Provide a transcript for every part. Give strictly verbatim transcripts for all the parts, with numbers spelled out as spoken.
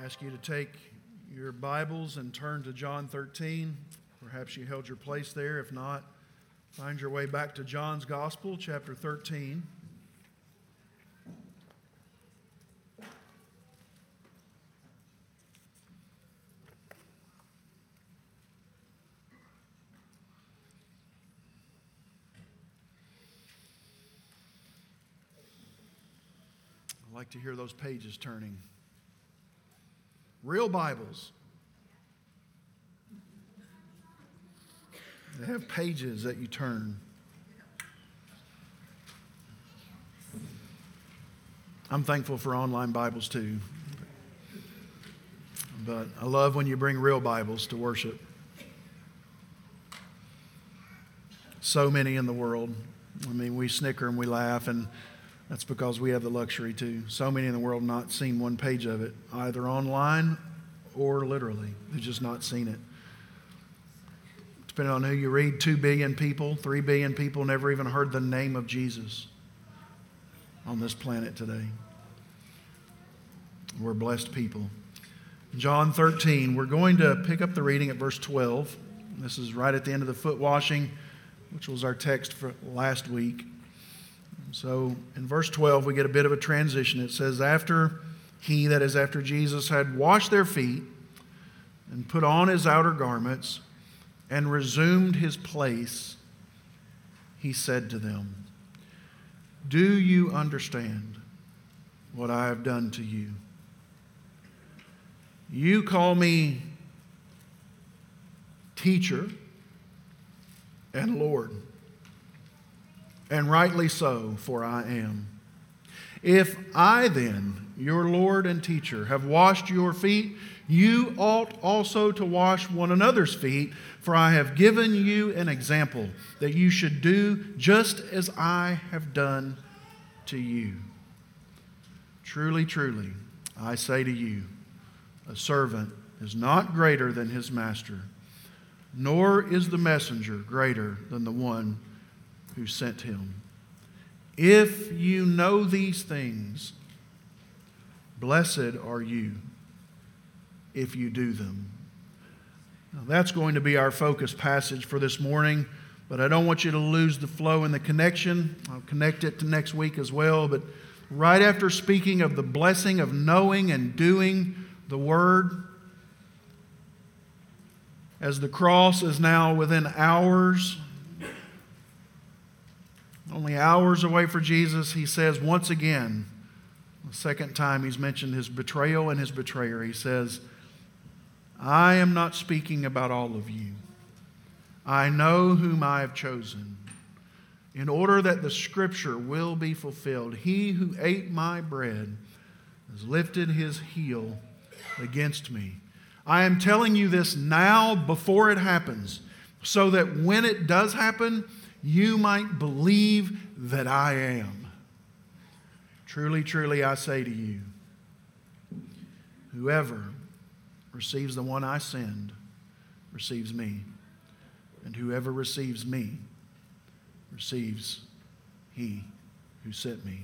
ask you to take your Bibles and turn to John thirteen. Perhaps you held your place there. If not, find your way back to John's Gospel, chapter thirteen. I like to hear those pages turning. Real Bibles. They have pages that you turn. I'm thankful for online Bibles too. But I love when you bring real Bibles to worship. So many in the world. I mean, we snicker and we laugh, and that's because we have the luxury to. So many in the world not seen one page of it, either online or literally. They've just not seen it. Depending on who you read, two billion people, three billion people never even heard the name of Jesus on this planet today. We're blessed people. John thirteen, we're going to pick up the reading at verse twelve. This is right at the end of the foot washing, which was our text for last week. So in verse twelve, we get a bit of a transition. It says, after he, that is after Jesus, had washed their feet and put on his outer garments and resumed his place, he said to them, do you understand what I have done to you? You call me teacher and Lord. And rightly so, for I am. If I then, your Lord and teacher, have washed your feet, you ought also to wash one another's feet, for I have given you an example that you should do just as I have done to you. Truly, truly, I say to you, a servant is not greater than his master, nor is the messenger greater than the one who sent him. If you know these things, blessed are you if you do them. Now, that's going to be our focus passage for this morning, but I don't want you to lose the flow and the connection. I'll connect it to next week as well, but right after speaking of the blessing of knowing and doing the Word, as the cross is now within hours, only hours away for Jesus, he says once again, the second time he's mentioned his betrayal and his betrayer, he says, I am not speaking about all of you. I know whom I have chosen, in order that the scripture will be fulfilled. He who ate my bread has lifted his heel against me. I am telling you this now before it happens, so that when it does happen, you might believe that I am. Truly, truly, I say to you, whoever receives the one I send receives me, and whoever receives me receives he who sent me.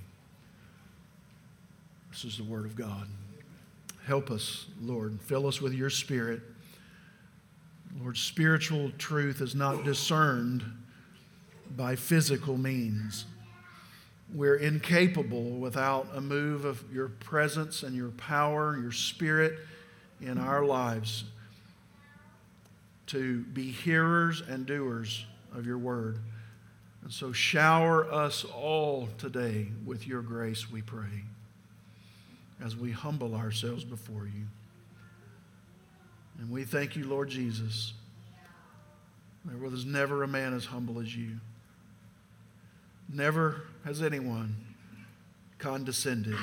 This is the word of God. Help us, Lord. Fill us with your Spirit. Lord, spiritual truth is not discerned by physical means. We're incapable without a move of your presence and your power, your Spirit in our lives to be hearers and doers of your word. And so shower us all today with your grace, we pray, as we humble ourselves before you. And we thank you, Lord Jesus. There was never a man as humble as you. Never has anyone condescended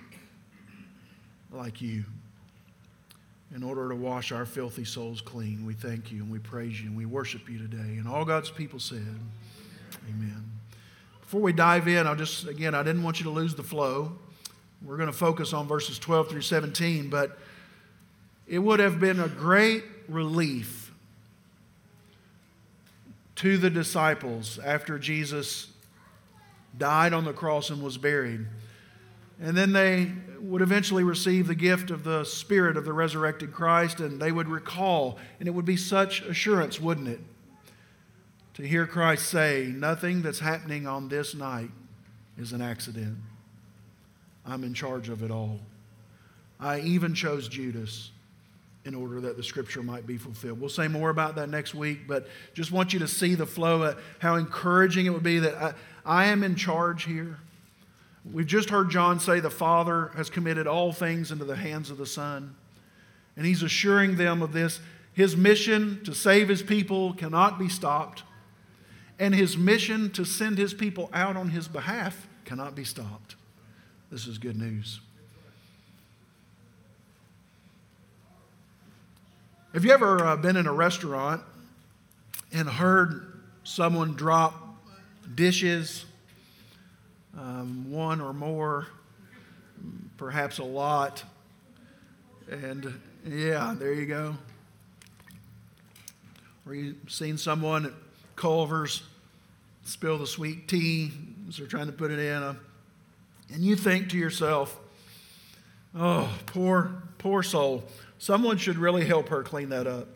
like you. In order to wash our filthy souls clean, we thank you and we praise you and we worship you today. And all God's people said, amen. Before we dive in, I'll just, again, I didn't want you to lose the flow. We're going to focus on verses twelve through seventeen, but it would have been a great relief to the disciples after Jesus died on the cross and was buried And then they would eventually receive the gift of the Spirit of the resurrected Christ, and they would recall. And it would be such assurance, wouldn't it? To hear Christ say, nothing that's happening on this night is an accident. I'm in charge of it all. I even chose Judas in order that the Scripture might be fulfilled. We'll say more about that next week, but just want you to see the flow, uh, how encouraging it would be that I, I am in charge here. We've just heard John say the Father has committed all things into the hands of the Son. And he's assuring them of this. His mission to save his people cannot be stopped. And his mission to send his people out on his behalf cannot be stopped. This is good news. Have you ever uh, been in a restaurant and heard someone drop dishes, um, one or more, perhaps a lot, and yeah, there you go. Or you've seen someone at Culver's spill the sweet tea as they're trying to put it in, a, and you think to yourself, oh, poor, poor soul. Someone should really help her clean that up.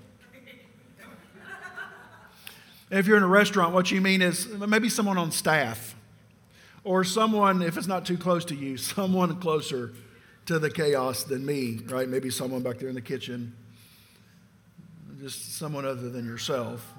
If you're in a restaurant, what you mean is maybe someone on staff, or someone, if it's not too close to you, someone closer to the chaos than me, right? Maybe someone back there in the kitchen, just someone other than yourself.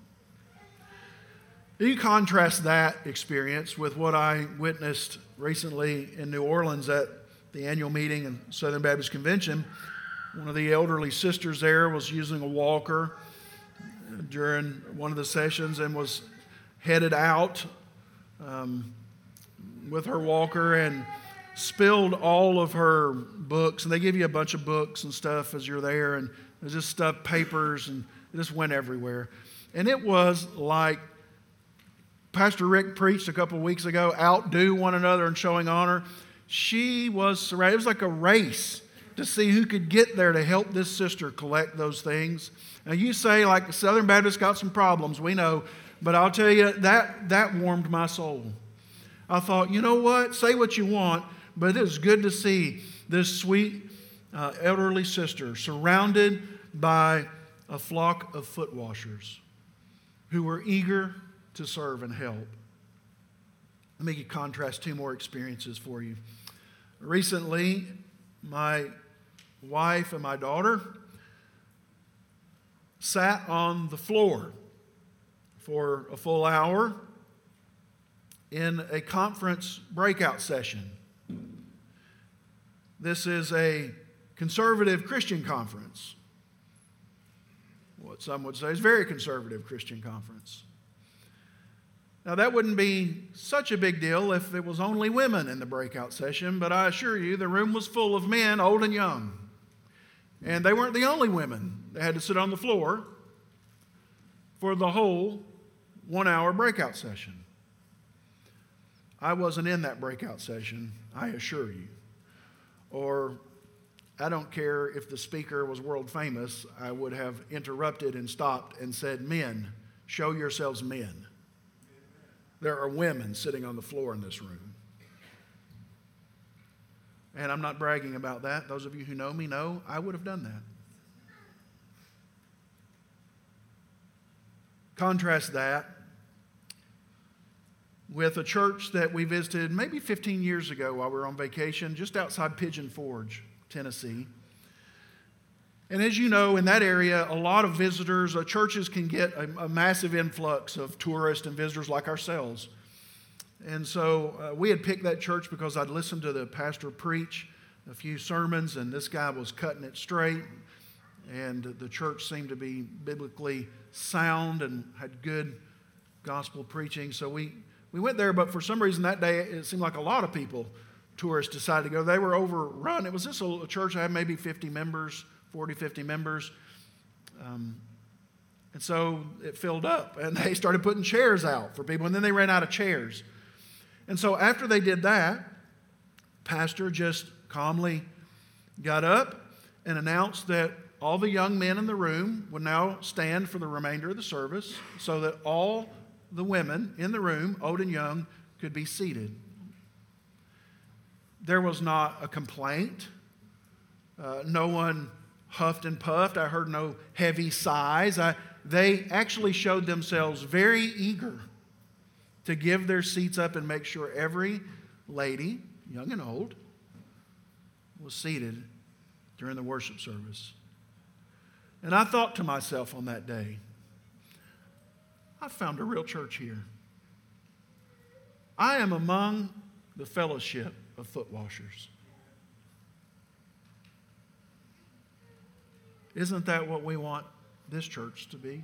You contrast that experience with what I witnessed recently in New Orleans at the annual meeting in Southern Baptist Convention. One of the elderly sisters there was using a walker during one of the sessions and was headed out um, with her walker and spilled all of her books. And they give you a bunch of books and stuff as you're there, and there's just stuff, papers, and it just went everywhere. And it was like Pastor Rick preached a couple of weeks ago, outdo one another in showing honor. She was surrounded. It was like a race to see who could get there to help this sister collect those things. Now you say, like, Southern Baptist got some problems, we know, but I'll tell you, that, that warmed my soul. I thought, you know what, say what you want, but it was good to see this sweet uh, elderly sister surrounded by a flock of foot washers who were eager to serve and help. Let me contrast two more experiences for you. Recently, my wife and my daughter sat on the floor for a full hour in a conference breakout session. This is a conservative Christian conference. What some would say is a very conservative Christian conference. Now, that wouldn't be such a big deal if it was only women in the breakout session, but I assure you the room was full of men, old and young. And they weren't the only women that had to sit on the floor for the whole one-hour breakout session. I wasn't in that breakout session, I assure you. Or I don't care if the speaker was world famous, I would have interrupted and stopped and said, men, show yourselves men. There are women sitting on the floor in this room. And I'm not bragging about that. Those of you who know me know I would have done that. Contrast that with a church that we visited maybe fifteen years ago while we were on vacation, just outside Pigeon Forge, Tennessee. And as you know, in that area, a lot of visitors, uh, churches can get a, a massive influx of tourists and visitors like ourselves. And so uh, we had picked that church because I'd listened to the pastor preach a few sermons, and this guy was cutting it straight. And the church seemed to be biblically sound and had good gospel preaching. So we, we went there, but for some reason that day it seemed like a lot of people, tourists, decided to go. They were overrun. It was just a, a church that had maybe fifty members, forty, fifty members. Um, and so it filled up, and they started putting chairs out for people, and then they ran out of chairs. And so after they did that, pastor just calmly got up and announced that all the young men in the room would now stand for the remainder of the service so that all the women in the room, old and young, could be seated. There was not a complaint. Uh, no one huffed and puffed. I heard no heavy sighs. I, they actually showed themselves very eager to give their seats up and make sure every lady, young and old, was seated during the worship service. And I thought to myself on that day, I found a real church here. I am among the fellowship of foot washers. Isn't that what we want this church to be?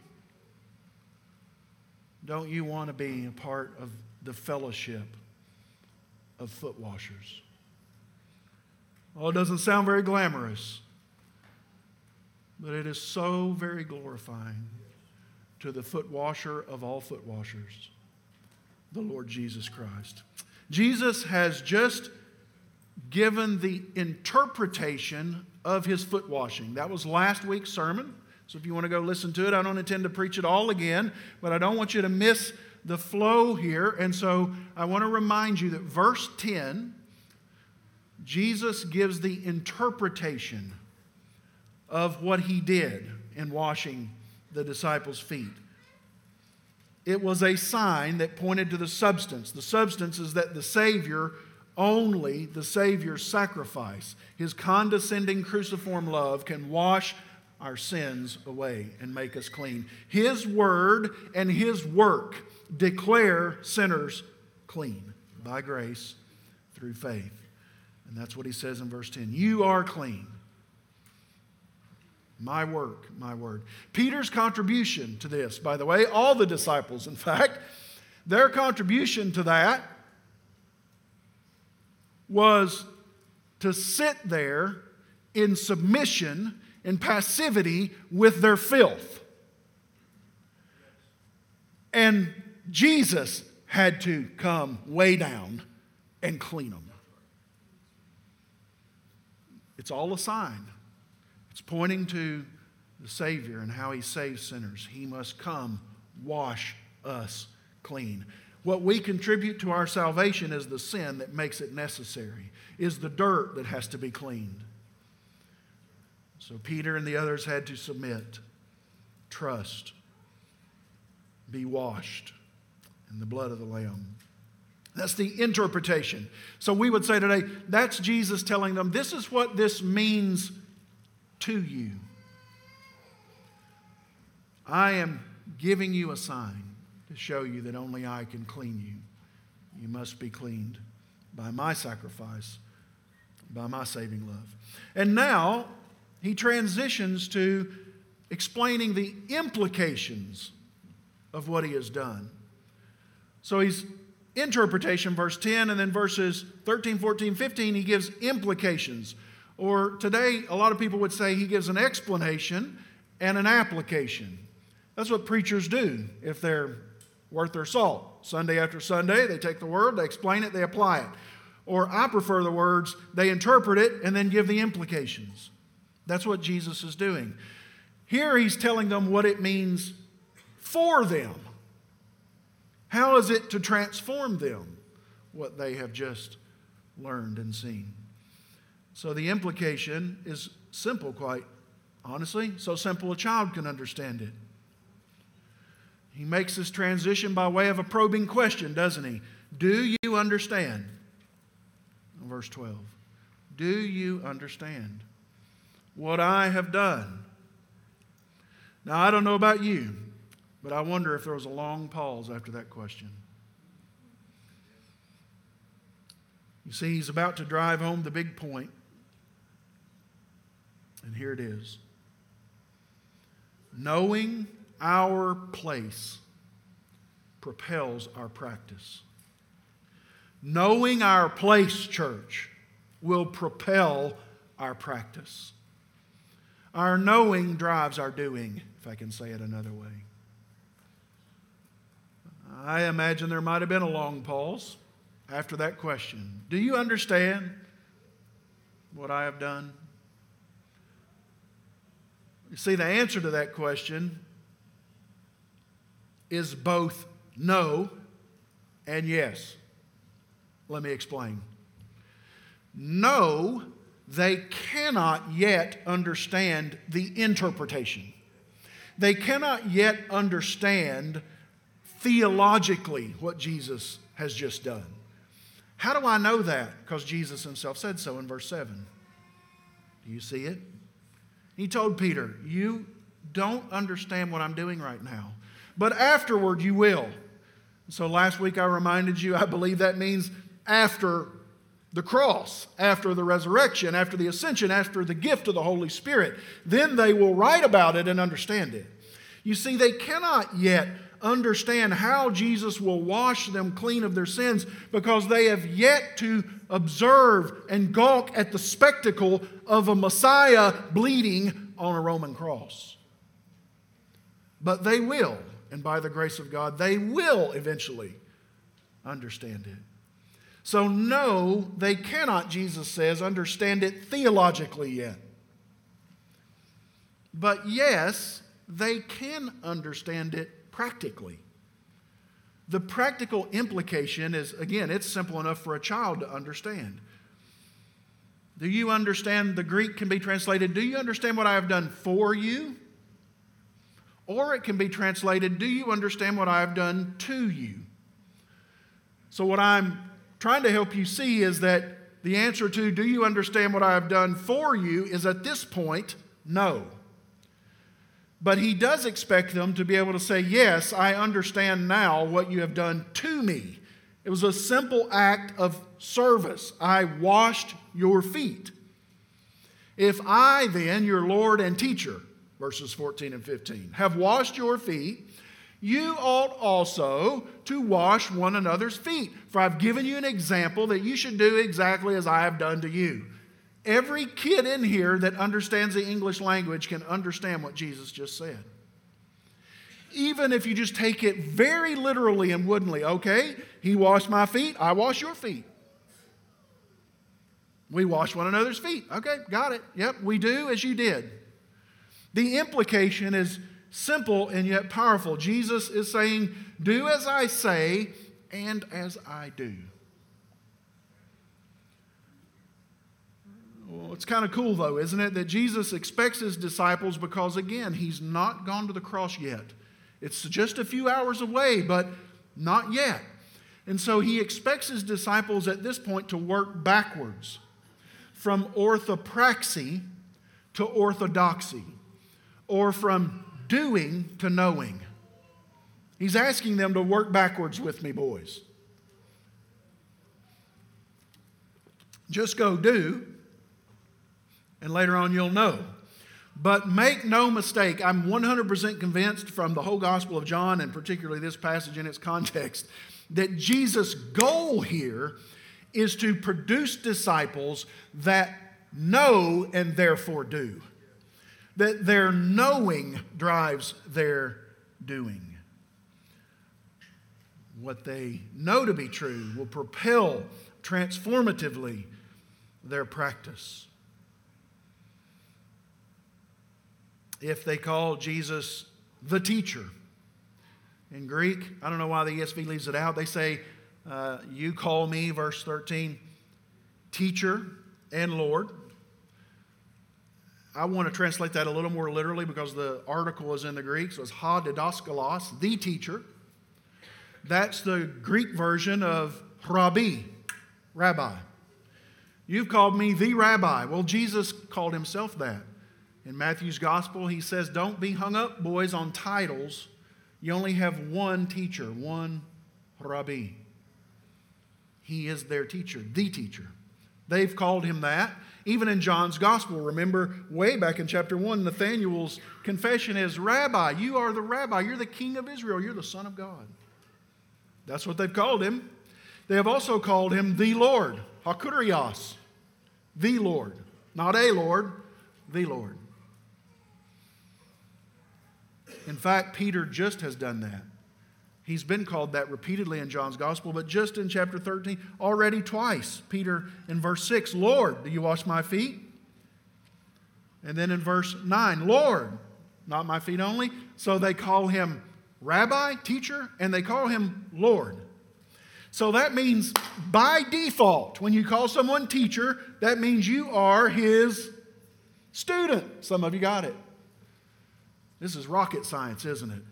Don't you want to be a part of the fellowship of foot washers? Oh, it doesn't sound very glamorous, but it is so very glorifying to the foot washer of all foot washers, the Lord Jesus Christ. Jesus has just given the interpretation of his foot washing. That was last week's sermon. So if you want to go listen to it, I don't intend to preach it all again, but I don't want you to miss the flow here. And so I want to remind you that verse ten, Jesus gives the interpretation of what he did in washing the disciples' feet. It was a sign that pointed to the substance. The substance is that the Savior, only the Savior's sacrifice, his condescending cruciform love, can wash our sins away and make us clean. His word and his work declare sinners clean by grace through faith. And that's what he says in verse ten. You are clean. My work, my word. Peter's contribution to this, by the way, all the disciples, in fact, their contribution to that was to sit there in submission and passivity with their filth. And Jesus had to come way down and clean them. It's all a sign. It's pointing to the Savior and how he saves sinners. He must come wash us clean. What we contribute to our salvation is the sin that makes it necessary, is the dirt that has to be cleaned. So Peter and the others had to submit, trust, be washed in the blood of the Lamb. That's the interpretation. So we would say today, that's Jesus telling them, this is what this means to you. I am giving you a sign to show you that only I can clean you. You must be cleaned by my sacrifice, by my saving love. And now he transitions to explaining the implications of what he has done. So he's interpretation, verse ten, and then verses thirteen, fourteen, fifteen, he gives implications. Or today, a lot of people would say he gives an explanation and an application. That's what preachers do if they're worth their salt. Sunday after Sunday, they take the word, they explain it, they apply it. Or I prefer the words, they interpret it and then give the implications. That's what Jesus is doing. Here he's telling them what it means for them. How is it to transform them, what they have just learned and seen? So the implication is simple, quite honestly. So simple a child can understand it. He makes this transition by way of a probing question, doesn't he? Do you understand? Verse twelve. Do you understand what I have done? Now, I don't know about you, but I wonder if there was a long pause after that question. You see, he's about to drive home the big point. And here it is. Knowing our place propels our practice. Knowing our place, church, will propel our practice. Our knowing drives our doing, if I can say it another way. I imagine there might have been a long pause after that question. Do you understand what I have done? You see, the answer to that question is both no and yes. Let me explain. no, they cannot yet understand the interpretation. They cannot yet understand theologically what Jesus has just done. How do I know that? Because Jesus himself said so in verse seven. Do you see it? He told Peter, you don't understand what I'm doing right now, but afterward you will. So last week I reminded you, I believe that means after the cross, after the resurrection, after the ascension, after the gift of the Holy Spirit. Then they will write about it and understand it. You see, they cannot yet understand how Jesus will wash them clean of their sins because they have yet to observe and gawk at the spectacle of a Messiah bleeding on a Roman cross. But they will, and by the grace of God, they will eventually understand it. So no, they cannot, Jesus says, understand it theologically yet. But yes, they can understand it practically. The practical implication is, again, it's simple enough for a child to understand. Do you understand? The Greek can be translated, do you understand what I have done for you? Or it can be translated, do you understand what I have done to you? So what I'm trying to help you see is that the answer to, do you understand what I have done for you, is at this point, no. But he does expect them to be able to say, yes, I understand now what you have done to me. It was a simple act of service. I washed your feet. If I then, your Lord and teacher, verses fourteen and fifteen, have washed your feet, you ought also to wash one another's feet. For I've given you an example that you should do exactly as I have done to you. Every kid in here that understands the English language can understand what Jesus just said. Even if you just take it very literally and woodenly, okay, he washed my feet, I wash your feet. We wash one another's feet. Okay, got it. Yep, we do as you did. The implication is simple and yet powerful. Jesus is saying, do as I say and as I do. Well, it's kind of cool though, isn't it, that Jesus expects his disciples, because again, he's not gone to the cross yet. It's just a few hours away, but not yet. And so he expects his disciples at this point to work backwards from orthopraxy to orthodoxy, or from doing to knowing. He's asking them to work backwards with me, boys. Just go do, and later on you'll know. But make no mistake, I'm one hundred percent convinced from the whole Gospel of John, and particularly this passage in its context, that Jesus' goal here is to produce disciples that know and therefore do. That their knowing drives their doing. What they know to be true will propel transformatively their practice. If they call Jesus the teacher, in Greek, I don't know why the E S V leaves it out, they say, uh, you call me, verse thirteen, teacher and Lord. I want to translate that a little more literally because the article is in the Greek, so it's ha didaskalos, the teacher. That's the Greek version of rabbi, rabbi. You've called me the rabbi. Well, Jesus called himself that. In Matthew's gospel, he says, don't be hung up, boys, on titles. You only have one teacher, one rabbi. He is their teacher, the teacher. They've called him that. Even in John's gospel, remember way back in chapter one, Nathanael's confession is, Rabbi, you are the rabbi. You're the king of Israel. You're the Son of God. That's what they've called him. They have also called him the Lord, Hakurios, the Lord. Not a Lord, the Lord. In fact, Peter just has done that. He's been called that repeatedly in John's gospel, but just in chapter thirteen, already twice. Peter in verse six, Lord, do you wash my feet? And then in verse nine, Lord, not my feet only. So they call him Rabbi, teacher, and they call him Lord. So that means by default, when you call someone teacher, that means you are his student. Some of you got it. This is rocket science, isn't it?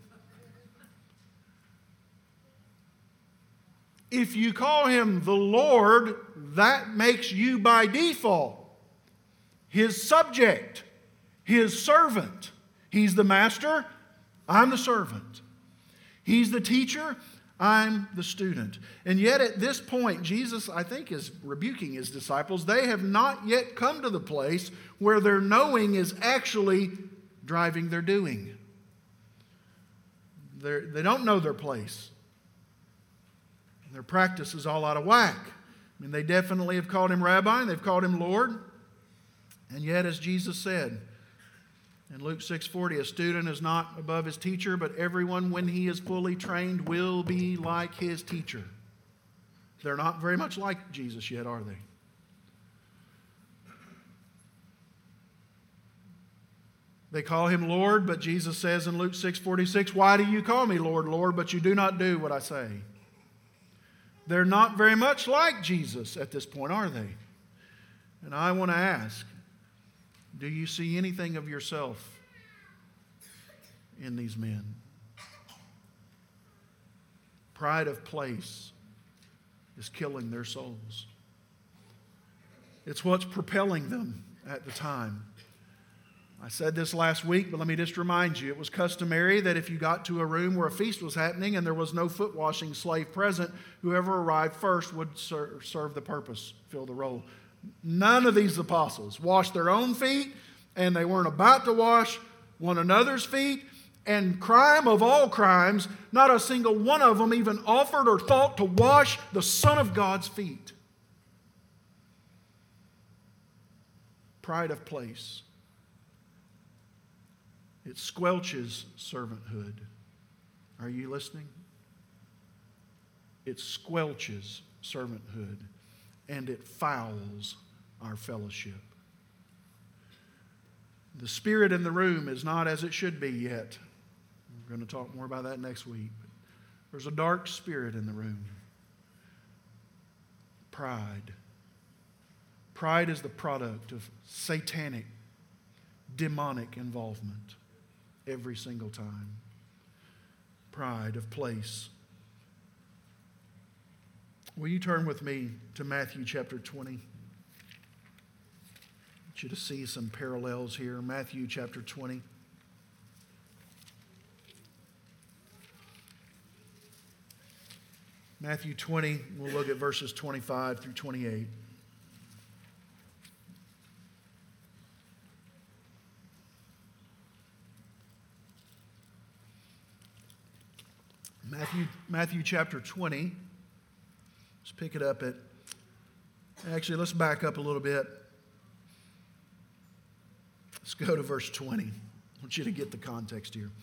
If you call him the Lord, that makes you by default his subject, his servant. He's the master, I'm the servant. He's the teacher, I'm the student. And yet at this point, Jesus, I think, is rebuking his disciples. They have not yet come to the place where their knowing is actually driving their doing. They're, they don't know their place. Their practice is all out of whack. I mean, they definitely have called him rabbi, and they've called him Lord. And yet, as Jesus said in Luke six forty, a student is not above his teacher, but everyone, when he is fully trained, will be like his teacher. They're not very much like Jesus yet, are they? They call him Lord, but Jesus says in Luke six forty-six, why do you call me Lord, Lord, but you do not do what I say? They're not very much like Jesus at this point, are they? And I want to ask, do you see anything of yourself in these men? Pride of place is killing their souls. It's what's propelling them at the time. I said this last week, but let me just remind you, it was customary that if you got to a room where a feast was happening and there was no foot washing slave present, whoever arrived first would ser- serve the purpose, fill the role. None of these apostles washed their own feet, and they weren't about to wash one another's feet. And crime of all crimes, not a single one of them even offered or thought to wash the Son of God's feet. Pride of place. It squelches servanthood. Are you listening? It squelches servanthood, and it fouls our fellowship. The spirit in the room is not as it should be yet. We're going to talk more about that next week. There's a dark spirit in the room. Pride. Pride is the product of satanic, demonic involvement every single time. Pride of place. Will you turn with me to Matthew chapter twenty? I want you to see some parallels here. Matthew chapter twenty. Matthew twenty, we'll look at verses twenty-five through twenty-eight. Matthew, Matthew chapter twenty. Let's pick it up at, actually, let's back up a little bit. Let's go to verse twenty. I want you to get the context here.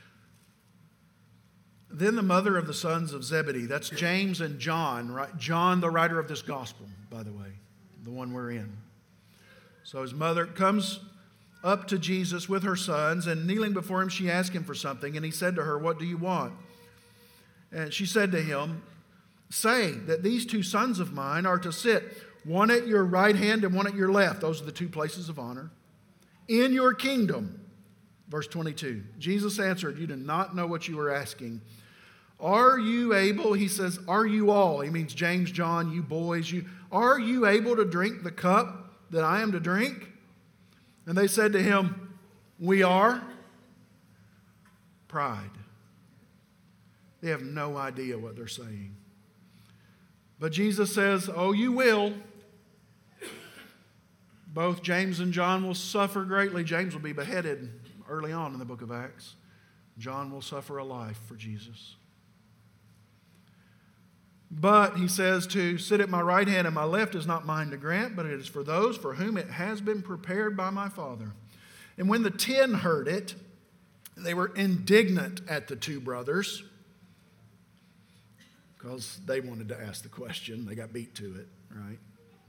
Then the mother of the sons of Zebedee, that's James and John, right? John, the writer of this gospel, by the way, the one we're in. So his mother comes up to Jesus with her sons, and kneeling before him, she asked him for something, and he said to her, "What do you want?" And she said to him, "Say that these two sons of mine are to sit, one at your right hand and one at your left." Those are the two places of honor. "In your kingdom." Verse twenty-two. Jesus answered, "You do not know what you are asking. Are you able," he says, "are you all," he means James, John, you boys, you, "are you able to drink the cup that I am to drink?" And they said to him, "We are." Pride. They have no idea what they're saying. But Jesus says, "Oh, you will." Both James and John will suffer greatly. James will be beheaded early on in the book of Acts. John will suffer a life for Jesus. But he says, "To sit at my right hand and my left is not mine to grant, but it is for those for whom it has been prepared by my Father." And when the ten heard it, they were indignant at the two brothers, because they wanted to ask the question. They got beat to it, right?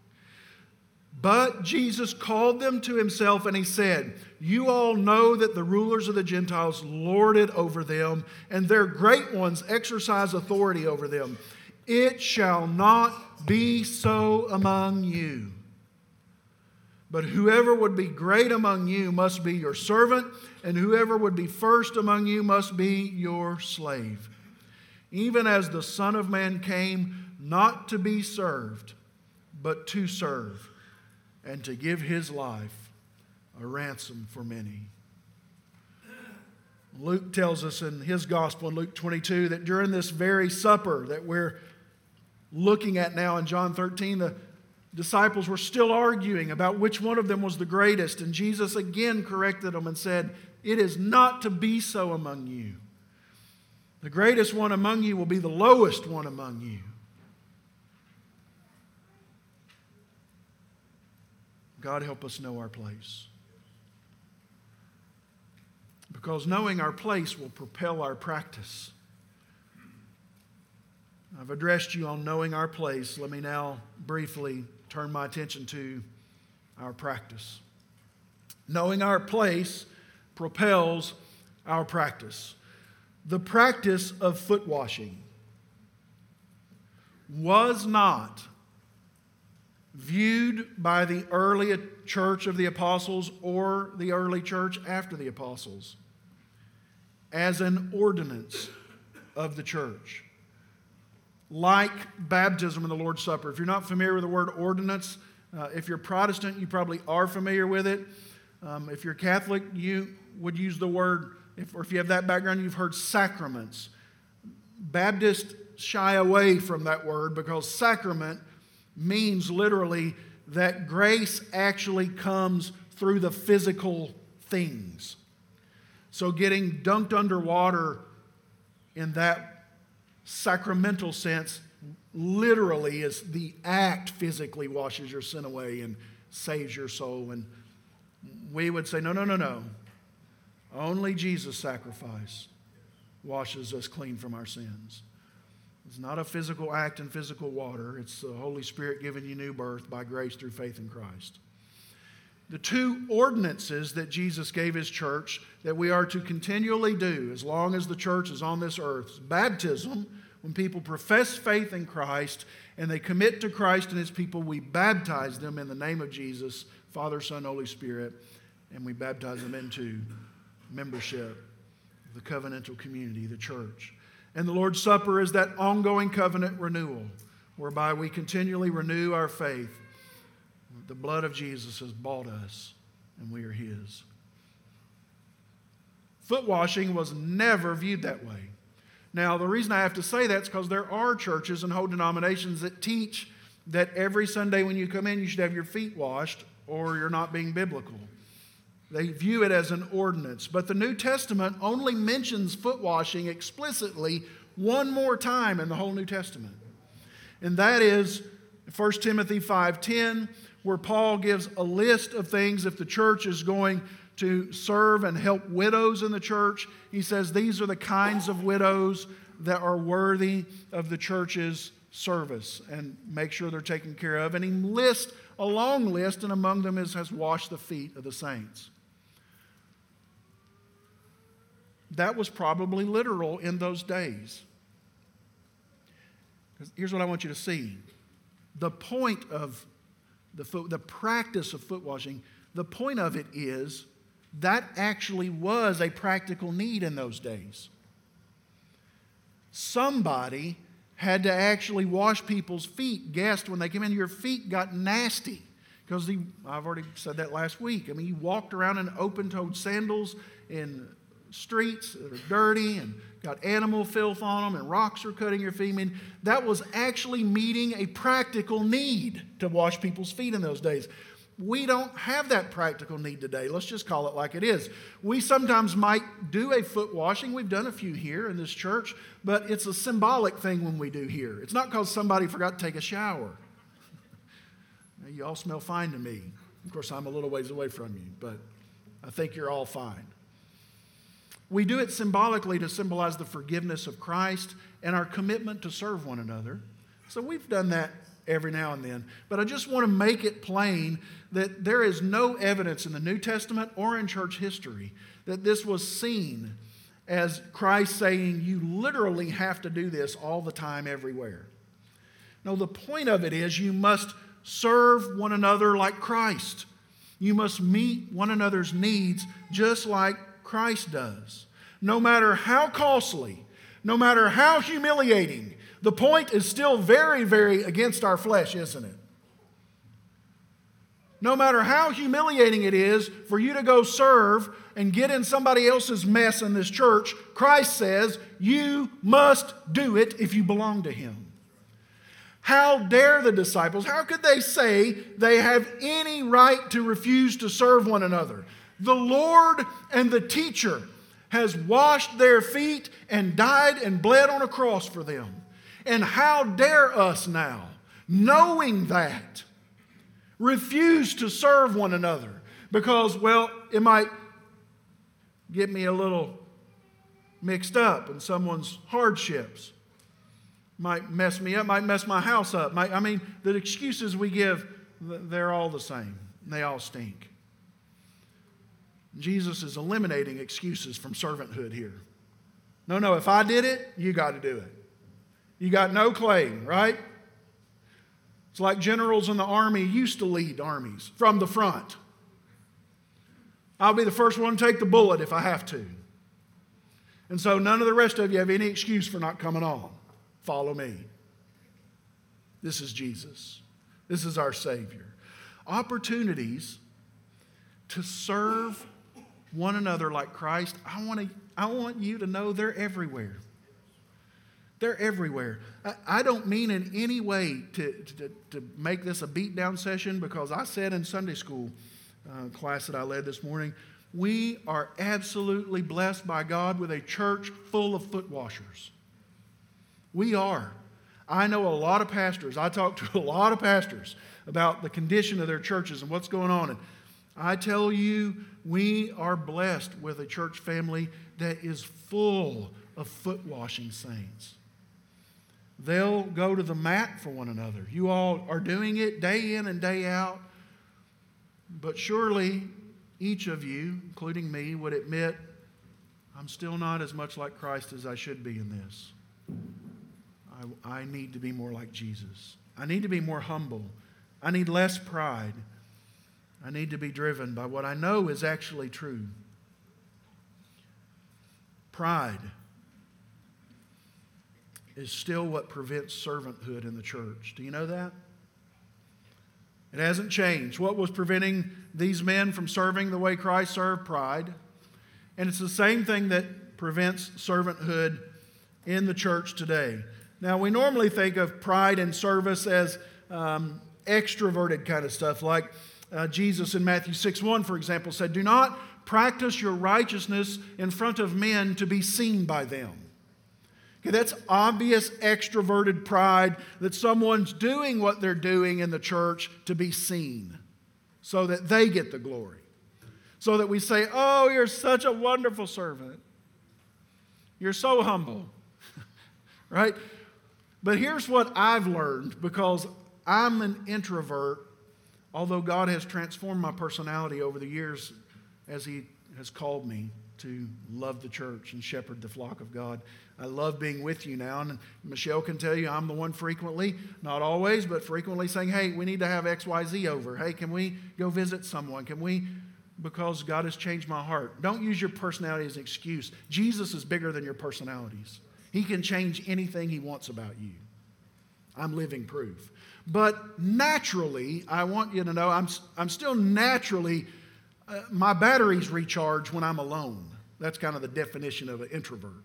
But Jesus called them to himself and he said, "You all know that the rulers of the Gentiles lord it over them, and their great ones exercise authority over them. It shall not be so among you. But whoever would be great among you must be your servant, and whoever would be first among you must be your slave. Even as the Son of Man came not to be served, but to serve, and to give his life a ransom for many. Luke tells us in his gospel in Luke twenty-two that during this very supper that we're looking at now in John thirteen, the disciples were still arguing about which one of them was the greatest. And Jesus again corrected them and said, "It is not to be so among you. The greatest one among you will be the lowest one among you." God help us know our place. Because knowing our place will propel our practice. I've addressed you on knowing our place. Let me now briefly turn my attention to our practice. Knowing our place propels our practice. The practice of foot washing was not viewed by the early church of the apostles or the early church after the apostles as an ordinance of the church. Like baptism and the Lord's Supper. If you're not familiar with the word ordinance, uh, if you're Protestant, you probably are familiar with it. Um, if you're Catholic, you would use the word, if, or if you have that background, you've heard sacraments. Baptists shy away from that word because sacrament means literally that grace actually comes through the physical things. So getting dunked underwater in that sacramental sense literally is the act physically washes your sin away and saves your soul. And we would say, no, no, no, no. Only Jesus' sacrifice washes us clean from our sins. It's not a physical act in physical water. It's the Holy Spirit giving you new birth by grace through faith in Christ. The two ordinances that Jesus gave His church that we are to continually do as long as the church is on this earth is baptism. When people profess faith in Christ and they commit to Christ and His people, we baptize them in the name of Jesus, Father, Son, Holy Spirit, and we baptize them into membership of the covenantal community, the church. And the Lord's Supper is that ongoing covenant renewal whereby we continually renew our faith. The blood of Jesus has bought us and we are His. Foot washing was never viewed that way. Now, the reason I have to say that is because there are churches and whole denominations that teach that every Sunday when you come in you should have your feet washed or you're not being biblical. They view it as an ordinance. But the New Testament only mentions foot washing explicitly one more time in the whole New Testament. And that is First Timothy five ten, where Paul gives a list of things if the church is going to serve and help widows in the church. He says these are the kinds of widows that are worthy of the church's service and make sure they're taken care of. And he lists a long list, and among them is has washed the feet of the saints. That was probably literal in those days. Here's what I want you to see. The point of the foot, the practice of foot washing, the point of it is that actually was a practical need in those days. Somebody had to actually wash people's feet. Guests, when they came in, your feet got nasty. Because the, I've already said that last week. I mean, you walked around in open-toed sandals in streets that are dirty and got animal filth on them and rocks are cutting your feet. I mean, that was actually meeting a practical need to wash people's feet in those days. We don't have that practical need today. Let's just call it like it is. We sometimes might do a foot washing. We've done a few here in this church, but it's a symbolic thing when we do here. It's not because somebody forgot to take a shower. You all smell fine to me. Of course, I'm a little ways away from you, but I think you're all fine. We do it symbolically to symbolize the forgiveness of Christ and our commitment to serve one another. So we've done that every now and then. But I just want to make it plain that there is no evidence in the New Testament or in church history that this was seen as Christ saying you literally have to do this all the time everywhere. No, the point of it is you must serve one another like Christ. You must meet one another's needs just like Christ does. No matter how costly, no matter how humiliating, the point is still very, very against our flesh, isn't it? No matter how humiliating it is for you to go serve and get in somebody else's mess in this church, Christ says you must do it if you belong to Him. How dare the disciples, how could they say they have any right to refuse to serve one another? The Lord and the teacher has washed their feet and died and bled on a cross for them. And how dare us now, knowing that, refuse to serve one another because, well, it might get me a little mixed up in someone's hardships. Might mess me up, might mess my house up. Might, I mean, the excuses we give, they're all the same. They all stink. Jesus is eliminating excuses from servanthood here. No, no, if I did it, you got to do it. You got no claim, right? It's like generals in the army used to lead armies from the front. I'll be the first one to take the bullet if I have to. And so none of the rest of you have any excuse for not coming on. Follow me. This is Jesus. This is our Savior. Opportunities to serve one another like Christ, I want to, I want you to know they're everywhere. They're everywhere. I, I don't mean in any way to, to, to make this a beat-down session, because I said in Sunday school uh, class that I led this morning, we are absolutely blessed by God with a church full of foot washers. We are. I know a lot of pastors. I talk to a lot of pastors about the condition of their churches and what's going on. And I tell you, we are blessed with a church family that is full of foot washing saints. They'll go to the mat for one another. You all are doing it day in and day out. But surely each of you, including me, would admit, I'm still not as much like Christ as I should be in this. I, I need to be more like Jesus. I need to be more humble. I need less pride. I need to be driven by what I know is actually true. Pride is still what prevents servanthood in the church. Do you know that? It hasn't changed. What was preventing these men from serving the way Christ served? Pride. And it's the same thing that prevents servanthood in the church today. Now, we normally think of pride and service as um, extroverted kind of stuff, like uh, Jesus in Matthew six one, for example, said, "Do not practice your righteousness in front of men to be seen by them." Okay, that's obvious extroverted pride, that someone's doing what they're doing in the church to be seen so that they get the glory. So that we say, "Oh, you're such a wonderful servant. You're so humble." Right? But here's what I've learned, because I'm an introvert, although God has transformed my personality over the years as He has called me to love the church and shepherd the flock of God. I love being with you now, and Michelle can tell you I'm the one frequently, not always, but frequently saying, "Hey, we need to have X Y Z over. Hey, can we go visit someone? Can we?" Because God has changed my heart. Don't use your personality as an excuse. Jesus is bigger than your personalities. He can change anything He wants about you. I'm living proof. But naturally, I want you to know, I'm, I'm still naturally, uh, my batteries recharge when I'm alone. That's kind of the definition of an introvert.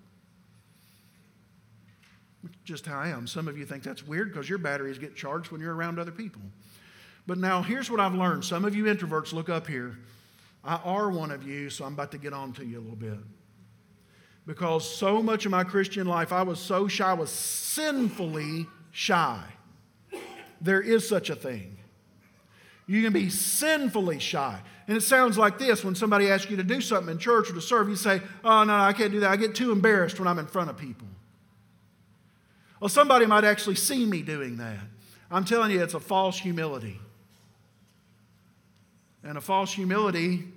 Just how I am. Some of you think that's weird because your batteries get charged when you're around other people. But now, here's what I've learned. Some of you introverts, look up here. I are one of you, so I'm about to get on to you a little bit. Because so much of my Christian life, I was so shy, I was sinfully shy. There is such a thing. You can be sinfully shy. And it sounds like this: when somebody asks you to do something in church or to serve, you say, "Oh, no, I can't do that. I get too embarrassed when I'm in front of people." Well, somebody might actually see me doing that. I'm telling you, it's a false humility. And a false humility,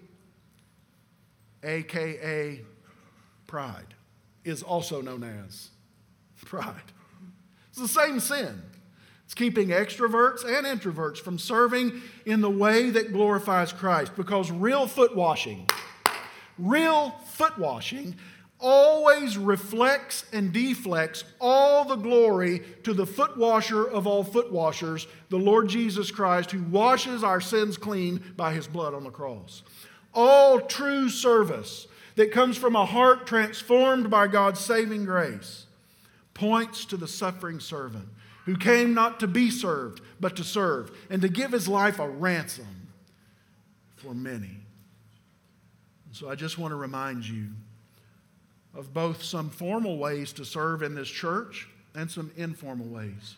a k a pride, is also known as pride. It's the same sin. It's keeping extroverts and introverts from serving in the way that glorifies Christ. Because real foot washing, real foot washing always reflects and deflects all the glory to the foot washer of all foot washers, the Lord Jesus Christ, who washes our sins clean by His blood on the cross. All true service that comes from a heart transformed by God's saving grace points to the suffering servant who came not to be served, but to serve, and to give his life a ransom for many. So I just want to remind you of both some formal ways to serve in this church and some informal ways.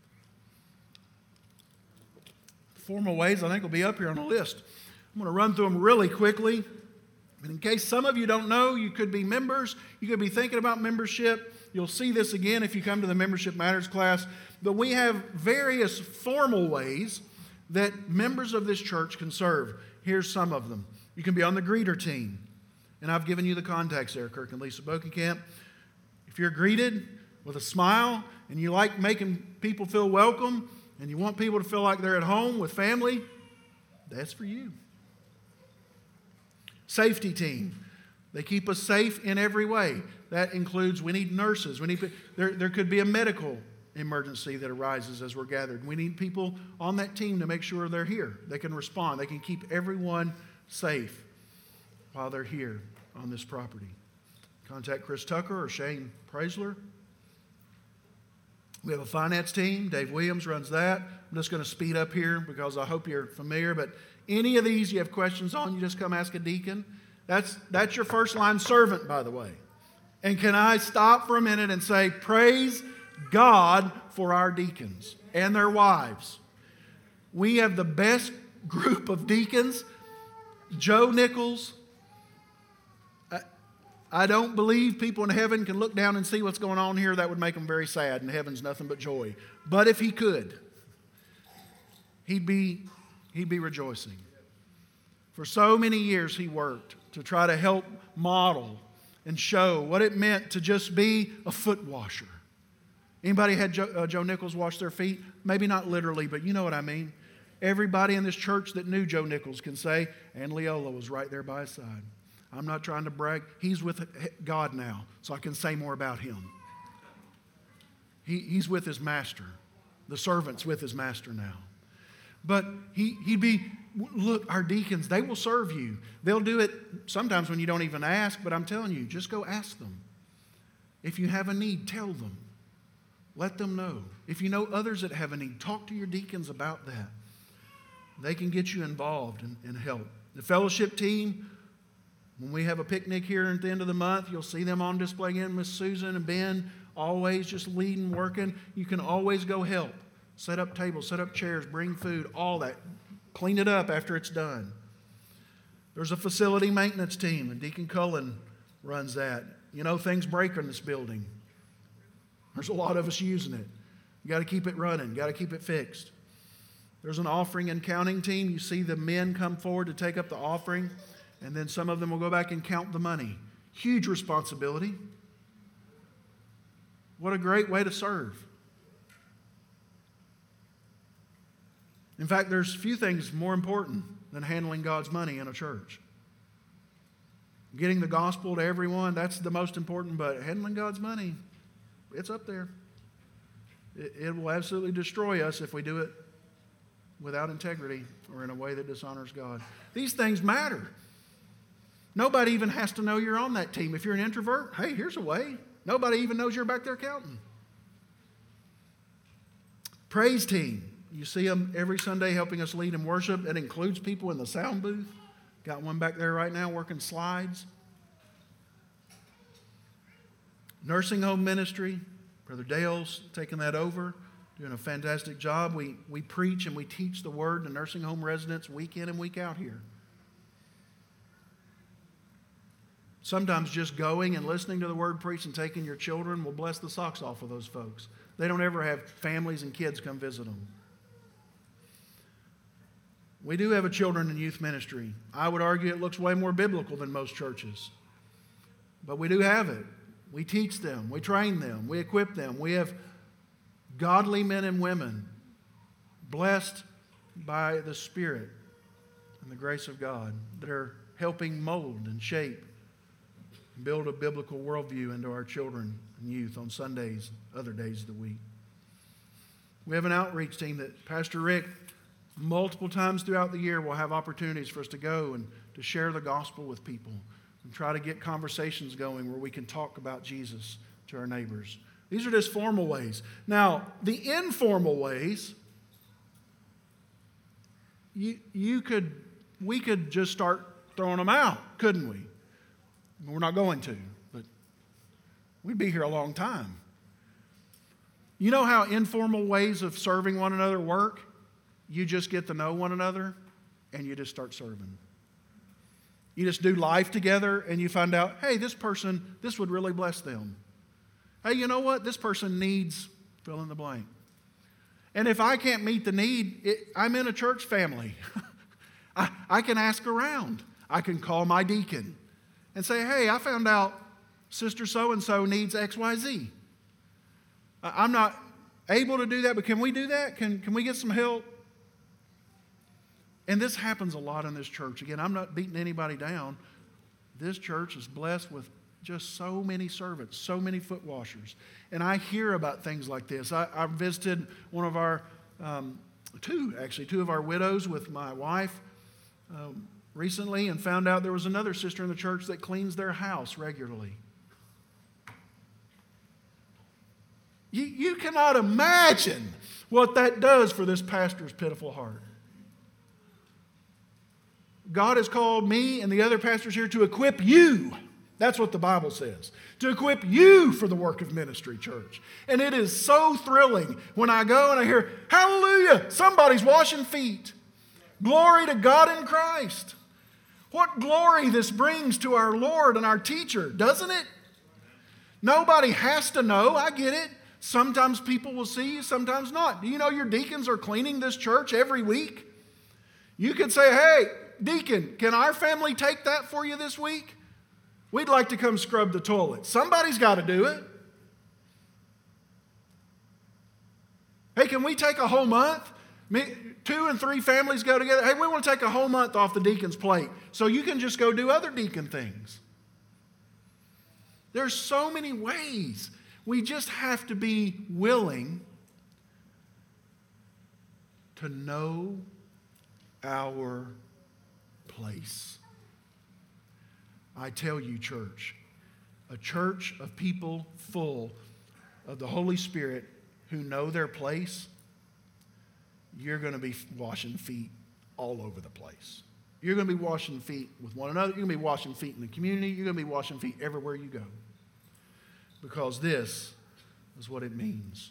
Formal ways, I think, will be up here on the list. I'm going to run through them really quickly. And in case some of you don't know, you could be members, you could be thinking about membership. You'll see this again if you come to the Membership Matters class. But we have various formal ways that members of this church can serve. Here's some of them. You can be on the greeter team. And I've given you the contacts there, Kirk and Lisa Bokenkamp. If you're greeted with a smile and you like making people feel welcome and you want people to feel like they're at home with family, that's for you. Safety team. They keep us safe in every way. That includes we need nurses. We need there, there could be a medical emergency that arises as we're gathered. We need people on that team to make sure they're here. They can respond. They can keep everyone safe while they're here on this property. Contact Chris Tucker or Shane Preisler. We have a finance team. Dave Williams runs that. I'm just going to speed up here because I hope you're familiar. But any of these you have questions on, you just come ask a deacon. That's, that's your first line servant, by the way. And can I stop for a minute and say, praise God for our deacons and their wives. We have the best group of deacons. Joe Nichols. I, I don't believe people in heaven can look down and see what's going on here. That would make them very sad, and heaven's nothing but joy. But if he could, he'd be, he'd be rejoicing. For so many years he worked to try to help model and show what it meant to just be a foot washer. Anybody had Joe, uh, Joe Nichols wash their feet? Maybe not literally, but you know what I mean. Everybody in this church that knew Joe Nichols can say, and Leola was right there by his side. I'm not trying to brag. He's with God now, so I can say more about him. He, he's with his master. The servant's with his master now. But he, he'd be, look, our deacons, they will serve you. They'll do it sometimes when you don't even ask, but I'm telling you, just go ask them. If you have a need, tell them. Let them know. If you know others that have a need, talk to your deacons about that. They can get you involved and, and help. The fellowship team, when we have a picnic here at the end of the month, you'll see them on display again. Miss Susan and Ben, always just leading, working. You can always go help. Set up tables, set up chairs, bring food, all that. Clean it up after it's done. There's a facility maintenance team, and Deacon Cullen runs that. You know, things break in this building. There's a lot of us using it. You got to keep it running. You got to keep it fixed. There's an offering and counting team. You see the men come forward to take up the offering, and then some of them will go back and count the money. Huge responsibility. What a great way to serve. In fact, there's few things more important than handling God's money in a church. Getting the gospel to everyone, that's the most important, but handling God's money, it's up there. It, it will absolutely destroy us if we do it without integrity or in a way that dishonors God. These things matter. Nobody even has to know you're on that team. If you're an introvert, hey, here's a way. Nobody even knows you're back there counting. Praise team. You see them every Sunday helping us lead in worship. It includes people in the sound booth. Got one back there right now working slides. Nursing home ministry. Brother Dale's taking that over, doing a fantastic job. We, we preach and we teach the word to nursing home residents week in and week out here. Sometimes just going and listening to the word preached and taking your children will bless the socks off of those folks. They don't ever have families and kids come visit them. We do have a children and youth ministry. I would argue it looks way more biblical than most churches. But we do have it. We teach them. We train them. We equip them. We have godly men and women blessed by the Spirit and the grace of God, that are helping mold and shape and build a biblical worldview into our children and youth on Sundays, other days of the week. We have an outreach team that Pastor Rick, multiple times throughout the year, will have opportunities for us to go and to share the gospel with people and try to get conversations going where we can talk about Jesus to our neighbors. These are just formal ways. Now, the informal ways, you, you could, we could just start throwing them out, couldn't we? We're not going to, but we'd be here a long time. You know how informal ways of serving one another work? You just get to know one another and you just start serving. You just do life together and you find out, hey, this person, this would really bless them. Hey, you know what? This person needs fill in the blank. And if I can't meet the need, it, I'm in a church family. I, I can ask around. I can call my deacon and say, hey, I found out Sister so-and-so needs X Y Z. I'm not able to do that, but can we do that? Can, can we get some help? And this happens a lot in this church. Again, I'm not beating anybody down. This church is blessed with just so many servants, so many foot washers. And I hear about things like this. I, I visited one of our, um, two actually, two of our widows with my wife um, recently and found out there was another sister in the church that cleans their house regularly. You, you cannot imagine what that does for this pastor's pitiful heart. God has called me and the other pastors here to equip you. That's what the Bible says. To equip you for the work of ministry, church. And it is so thrilling when I go and I hear, hallelujah, somebody's washing feet. Glory to God in Christ. What glory this brings to our Lord and our teacher, doesn't it? Nobody has to know. I get it. Sometimes people will see you, sometimes not. Do you know your deacons are cleaning this church every week? You could say, hey, deacon, can our family take that for you this week? We'd like to come scrub the toilet. Somebody's got to do it. Hey, can we take a whole month? Me, two and three families go together. Hey, we want to take a whole month off the deacon's plate so you can just go do other deacon things. There's so many ways. We just have to be willing to know our place. I tell you, church, a church of people full of the Holy Spirit who know their place, you're going to be washing feet all over the place. You're going to be washing feet with one another. You're going to be washing feet in the community. You're going to be washing feet everywhere you go. Because this is what it means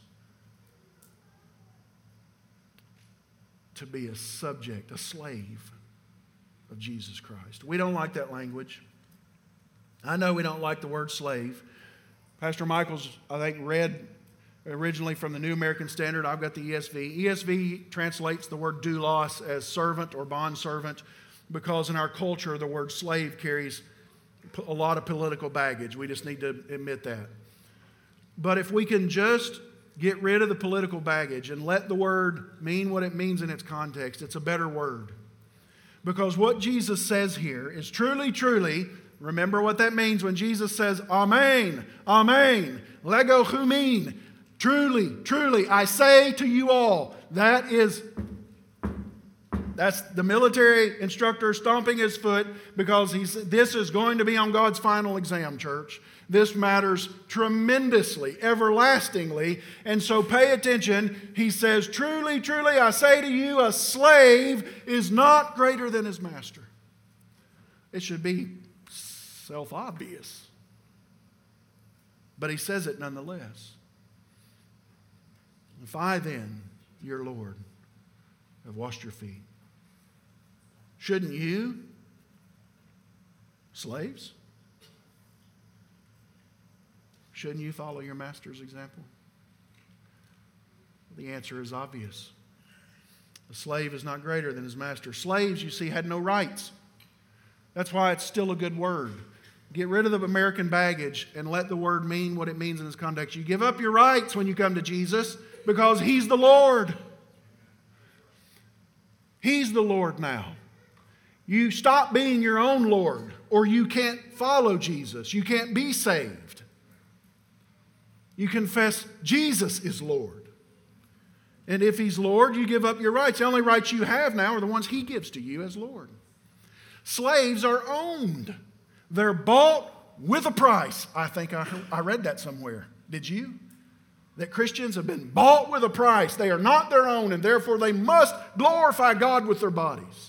to be a subject, a slave of Jesus Christ. We don't like that language. I know we don't like the word slave. Pastor Michaels, I think, read originally from the New American Standard. I've got the E S V. E S V translates the word doulos as servant or bondservant because in our culture the word slave carries a lot of political baggage. We just need to admit that. But if we can just get rid of the political baggage and let the word mean what it means in its context, it's a better word. Because what Jesus says here is truly, truly, remember what that means when Jesus says, Amen, Amen, lego humin, truly, truly, I say to you all. That is, that's the military instructor stomping his foot because he's, this is going to be on God's final exam, church. This matters tremendously, everlastingly. And so pay attention. He says, truly, truly, I say to you, a slave is not greater than his master. It should be self-obvious. But he says it nonetheless. If I then, your Lord, have washed your feet, shouldn't you, slaves, shouldn't you follow your master's example? The answer is obvious. A slave is not greater than his master. Slaves, you see, had no rights. That's why it's still a good word. Get rid of the American baggage and let the word mean what it means in its context. You give up your rights when you come to Jesus because He's the Lord. He's the Lord now. You stop being your own Lord, or you can't follow Jesus. You can't be saved. You confess Jesus is Lord. And if He's Lord, you give up your rights. The only rights you have now are the ones He gives to you as Lord. Slaves are owned. They're bought with a price. I think I, heard, I read that somewhere. Did you? That Christians have been bought with a price. They are not their own, and therefore they must glorify God with their bodies.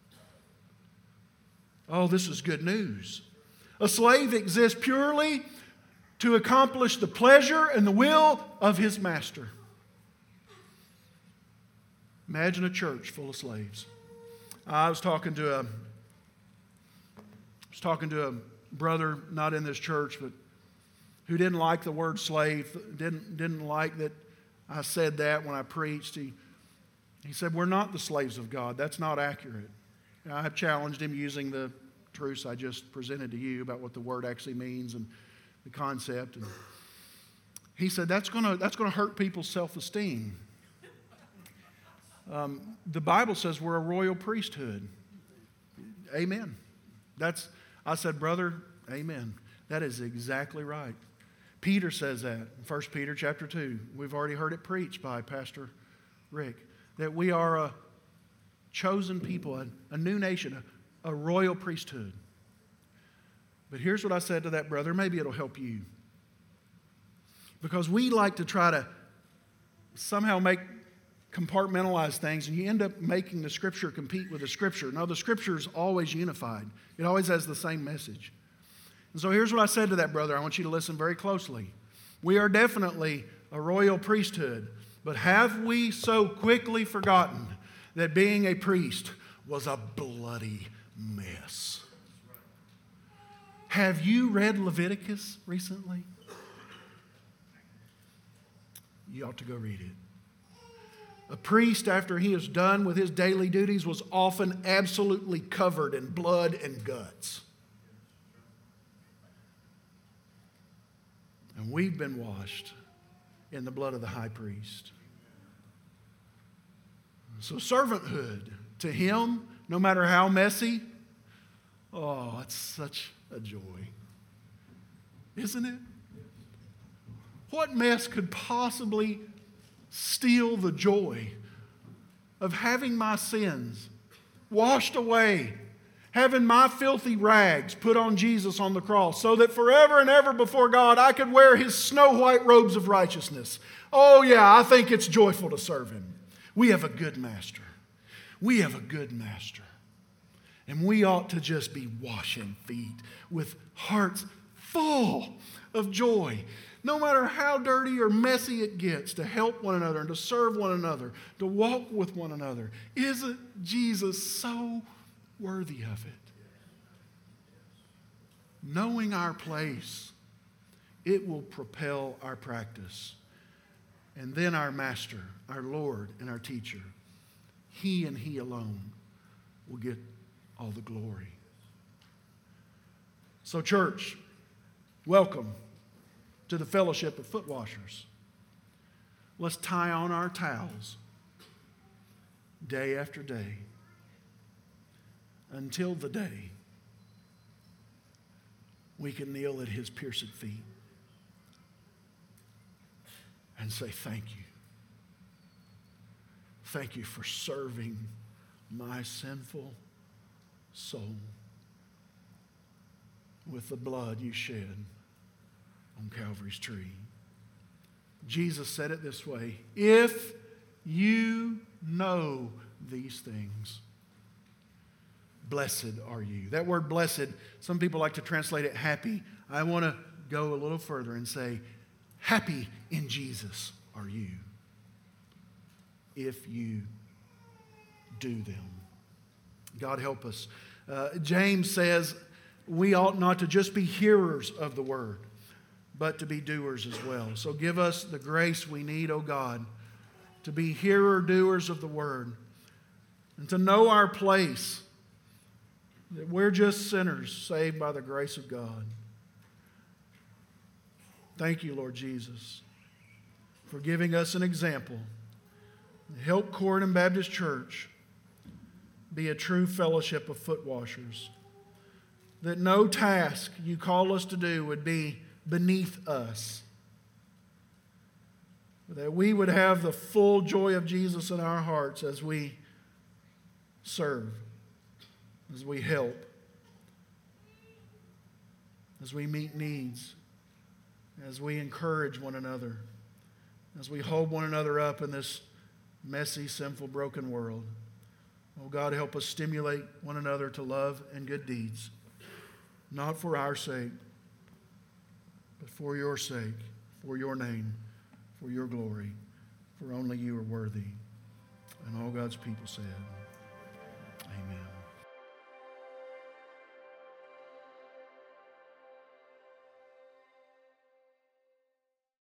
Oh, this is good news. A slave exists purely to accomplish the pleasure and the will of his master. Imagine a church full of slaves. I was talking to a, I was talking to a brother, not in this church, but who didn't like the word slave, didn't, didn't like that I said that when I preached. He, he said, we're not the slaves of God. That's not accurate. And I have challenged him using the truths I just presented to you about what the word actually means and the concept. And he said, that's going to that's going to hurt people's self-esteem. Um, the Bible says we're a royal priesthood. Amen. That's, I said, brother, amen. That is exactly right. Peter says that in First Peter chapter two. We've already heard it preached by Pastor Rick, that we are a chosen people, a, a new nation, a, a royal priesthood. But here's what I said to that brother. Maybe it'll help you. Because we like to try to somehow make compartmentalize things, and you end up making the Scripture compete with the Scripture. No, the Scripture is always unified. It always has the same message. And so here's what I said to that brother. I want you to listen very closely. We are definitely a royal priesthood, but have we so quickly forgotten that being a priest was a bloody mess? Have you read Leviticus recently? You ought to go read it. A priest, after he is done with his daily duties, was often absolutely covered in blood and guts. And we've been washed in the blood of the high priest. So servanthood to him, no matter how messy, oh, it's such a joy. Isn't it? What mess could possibly steal the joy of having my sins washed away, having my filthy rags put on Jesus on the cross, so that forever and ever before God I could wear His snow white robes of righteousness? Oh yeah, I think it's joyful to serve Him. We have a good master. We have a good master. And we ought to just be washing feet with hearts full of joy. No matter how dirty or messy it gets, to help one another and to serve one another, to walk with one another. Isn't Jesus so worthy of it? Knowing our place, it will propel our practice. And then our Master, our Lord, and our Teacher, He and He alone will get all the glory. So, church, welcome to the fellowship of foot washers. Let's tie on our towels day after day until the day we can kneel at His pierced feet and say, thank you. Thank you for serving my sinful soul with the blood you shed on Calvary's tree. Jesus said it this way: if you know these things, blessed are you. That word blessed, some people like to translate it happy. I want to go a little further and say, happy in Jesus are you, if you do them. God help us. Uh, James says we ought not to just be hearers of the word, but to be doers as well. So give us the grace we need, O God, to be hearer-doers of the word and to know our place, that we're just sinners saved by the grace of God. Thank you, Lord Jesus, for giving us an example. Help Corydon Baptist Church be a true fellowship of foot washers. That no task you call us to do would be beneath us. That we would have the full joy of Jesus in our hearts as we serve, as we help, as we meet needs, as we encourage one another, as we hold one another up in this messy, sinful, broken world. Oh God, help us stimulate one another to love and good deeds, not for our sake, but for your sake, for your name, for your glory, for only you are worthy. And all God's people said,